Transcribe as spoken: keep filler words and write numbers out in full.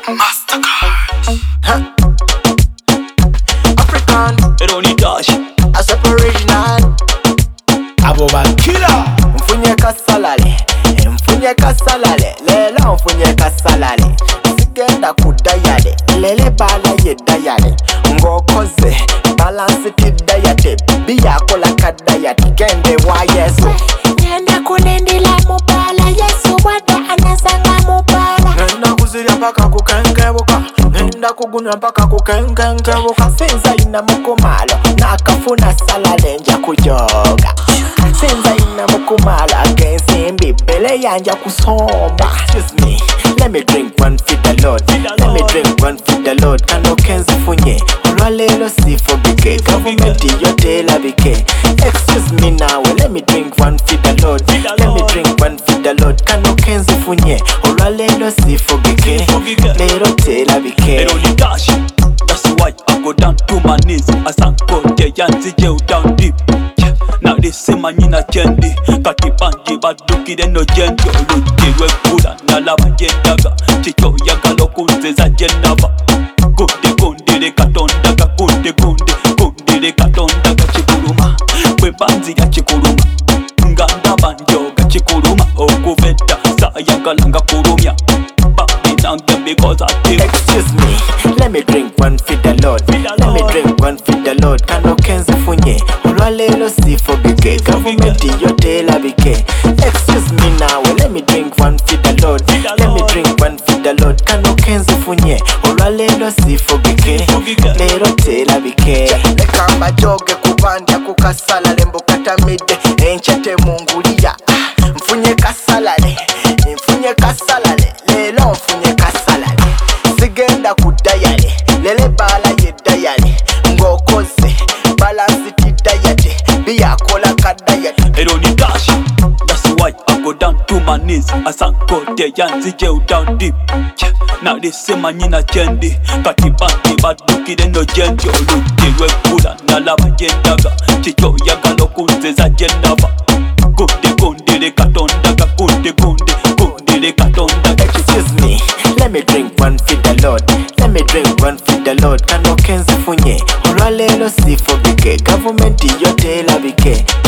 Mastercard. Huh? African. It only dash. As a original. Aboba killer. Mfunye kasalale. Mfunye kasalale. Lelo mfunye kasalale. Sigenda kudayale. Lele bala ye dayale. Ngokoze. Balance ti dayate. Biya kola kadayate. Kende wa yesu. Nenda kunendila mubala. Yesu wada anasanga mubala. Nenda kuziria mpaka kukenkebuka. Nenda kuguna mpaka kukenkenkebuka. Sinza ina mukumalo. Nakafuna salale nja kujoga. Sinza ina mukumalo. Agensimbi bele yanja kusomba. Excuse me. Let me drink one for the Lord. Let me drink one for the Lord. Kano kenzi funye. Olwalelo sifo bike. Government yote la bike. Excuse me now. Let me drink one for the Lord. Let me drink one for the Lord. Kano kenzi funye. Olwalelo sifo bike. Lero te la bike. It only dash. That's why I go down to my knees. I sank out the yanzi jail down deep. Now they say man in a candy. Kati banji bad looky then no gendo. Luti we kula na lava jendaga. Chicho yaga lokunze za jendava. Kunde kunde de katondaga. Kunde kunde kunde de katondaga chikuruma. We banzi ya chikuruma. Nganda banjoga chikuruma. Okuveta sa yaga langa kurumya. Bambi nange because I think. Excuse me, let me drink one for the Lord. Let me drink one for the Lord. Kano kenzi funye. Olwalelo sifo bike. Government yote la bike. Excuse me now, let me drink one for the Lord. Let me drink one for the Lord. Kano kenzi funye. Olwalelo sifo bike. Lero te la bike. Lekamba joge kubandya kukasalale mbukatamide. Enchete mungulia. Mfunye kasalale. Mfunye kasalale. Lelo mfunye kasalale. Sigenda kudayale. Lele bala ye dayale. Ngokoze. Balance ti dayate. Biya kola kadayate. It only dash. That's why I go down to my knees. I sank out the yanzi jail down deep. Now they say man in a candy. Kati banji bad looky then no gendo. Luti we kula na lava jendaga. Chicho yaga lokunze za jendava. Kunde kunde de katondaga. Kunde kunde kunde de katondaga. Excuse me, let me drink one for the Lord. Let me drink one for the Lord. Kano kenzi funye. Olwalelo sifo bike. Government yote la bike.